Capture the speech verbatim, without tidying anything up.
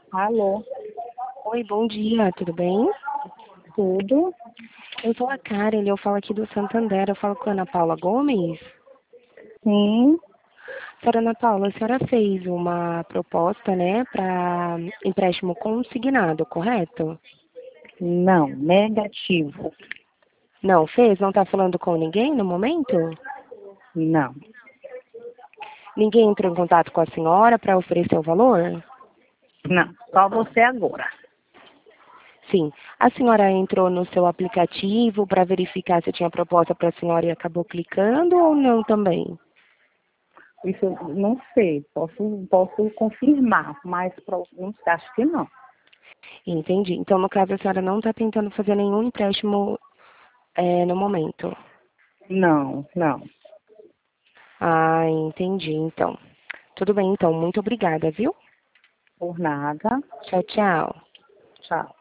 Alô, Oi, bom dia, tudo bem? tudo? Eu sou a Karen, eu falo aqui do Santander, eu falo com a Ana Paula Gomes. Sim, Senhora Ana Paula, a senhora fez uma proposta, né, para empréstimo consignado, correto? não, negativo, Não fez? Não está falando com ninguém no momento? não, Ninguém entrou em contato com a senhora para oferecer o valor? não, só você agora. Sim. A senhora entrou no seu aplicativo para verificar se tinha proposta para a senhora e acabou clicando ou não também? Isso eu não sei, posso, posso confirmar, mas para alguns acho que não. Entendi. Então, no caso, a senhora não está tentando fazer nenhum empréstimo é, no momento. Não, não. Ah, entendi, então. Tudo bem, então. Muito obrigada, viu? Por nada. Tchau, tchau. Tchau.